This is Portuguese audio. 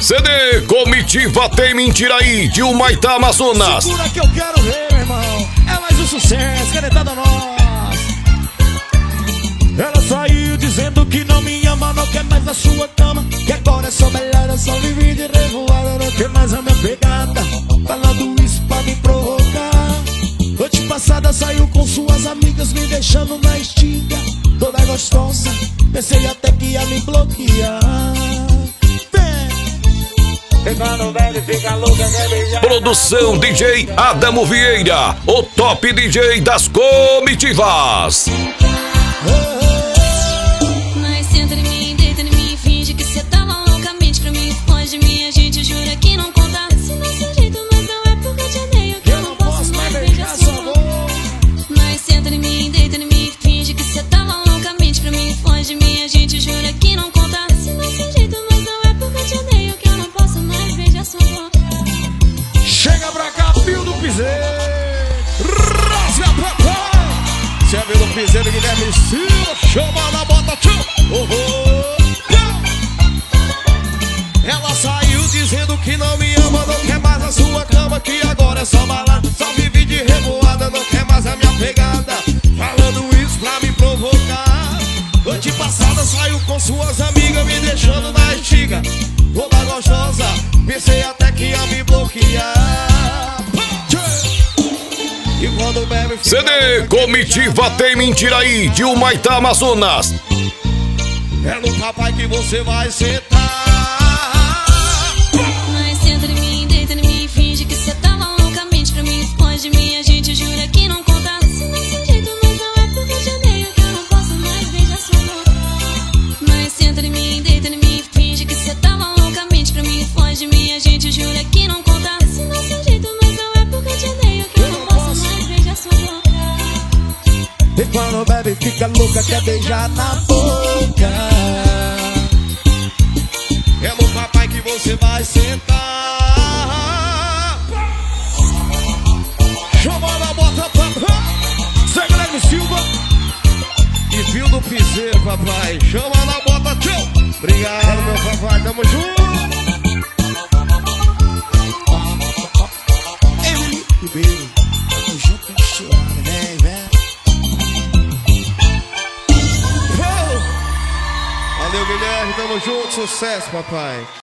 CD Comitiva Tem Mentiraí, de Humaitá, Amazonas. Segura que eu quero ver, meu irmão. É mais um sucesso, canetada nós. Ela saiu dizendo que não me ama, não quer mais a sua cama, que agora é só melhor, só viver de revoada, não quer mais a minha pegada, falando isso pra me provocar. Noite passada saiu com suas amigas, me deixando na estiga, toda gostosa, pensei até que ia me bloquear. Produção DJ Adamo Vieira, o top DJ das comitivas. Mas senta em mim, deita em mim, finge que cê tava loucamente pra mim. Foge de mim, a gente jura que não conta. Se não se jeito, mas não é porque eu te odeio, que eu não posso mais beijar sua boca. Mas senta em mim, deita em mim, finge que cê tava loucamente pra mim. Foge de mim, a gente jura que não conta. Se não se jeito, mas não é porque eu te odeio, que eu não posso mais beijar sua boca. Chega pra cá, fio do piseiro. Rasga pra cá. Se é do piseiro, Guilherme Silva, chama na bota, tchau. Ela saiu dizendo que não me ama, não quer mais a sua cama, que agora é só balada, só vive de revoada, não quer mais a minha pegada, falando isso pra me provocar. Noite passada saiu com suas amigas, me deixando na estiga, toda gostosa, pensei até que ia me bloquear. E quando bebe, CD Comitiva Tem Mentiraí, de Humaitá, Amazonas. é no papai que você vai sentar. Mas senta em mim, deita em mim, finge que cê tava loucamente pra mim. Foge de mim, a gente jura que não conta. Se não se jeito, mas não é porque eu te odeio, que eu não posso mais beijar sua boca. Mas senta em mim, deita em mim, finge que cê tava loucamente pra mim. Foge de mim, a gente jura que não conta. Se não se jeito, mas não é porque eu te odeio, que eu não posso mais beijar sua boca. E quando bebe fica louca, quer beijar na boca. É no papai que você vai sentar. Chama na bota, papai. Zé Guilherme Silva e fio do piseiro, papai. Chama na bota, tchau. Obrigado, meu papai, tamo junto. Emily Ribeiro, tamo junto, misturado, vem, vem. Valeu, Guilherme, tamo junto, sucesso, papai.